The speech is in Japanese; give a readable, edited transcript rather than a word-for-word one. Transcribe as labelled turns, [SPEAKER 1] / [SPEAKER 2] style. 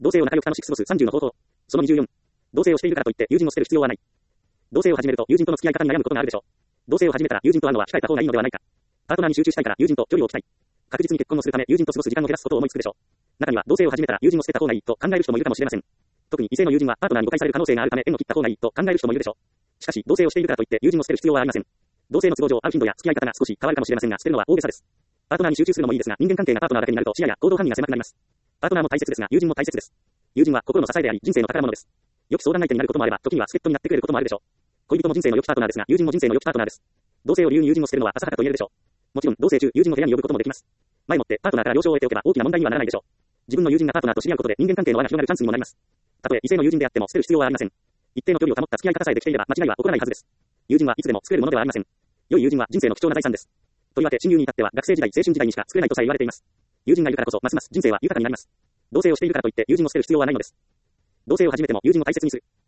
[SPEAKER 1] 同性を仲良く楽しく過ごす30の方法。その24。同性をしているからといって友人を捨てる必要はない。同性を始めると友人との付き合い方に悩むことがあるでしょう。同性を始めたら友人と会うのは控えた方がいいのではないか。パートナーに集中したいから友人と距離を置きたい。確実に結婚をするため友人と過ごす時間を減らすことを思いつくでしょう。中には同性を始めたら友人を捨てた方がいいと考える人もいるかもしれません。特に異性の友人はパートナーに誤解される可能性があるため縁を切った方がいいと考える人もいるでしょう。しかし同性をしているからといって友人を捨てる必要はありません。同性の都合上会う頻度や付き合い方が少し変わるかもしれませんが捨てるのは大げさです。パートナーに集中するのもいいですが人間関係がパートナーだけになると視野や行動範囲が狭くなります。パートナーも大切ですが友人も大切です。友人は心の支えであり人生の宝物です。良き相談相手になることもあれば時には助っ人になってくれることもあるでしょう。恋人も人生の良きパートナーですが友人も人生の良きパートナーです。同性を理由に友人を捨てるのは浅はかと言えるでしょう。もちろん同性中友人を部屋に呼ぶこともできます。前もってパートナーから了承を得ておけば大きな問題にはならないでしょう。自分の友人がパートナーと知り合うことで人間関係の輪が広がるチャンスにもなります。たとえ異性の友人であっても捨てる必要はありません。一定の距離を保った付き合い方さえできていれば間違いは起こらないはずです。友人はいつでも作れるものではありません。良い友人は人生の貴重な財産です。とりわけ親友に至っては学生時代、青春時代にしか作れないとさえ言われています。友人がいるからこそますます人生は豊かになります。同性をしているからといって友人を捨てる必要はないのです。同性を始めても友人を大切にする。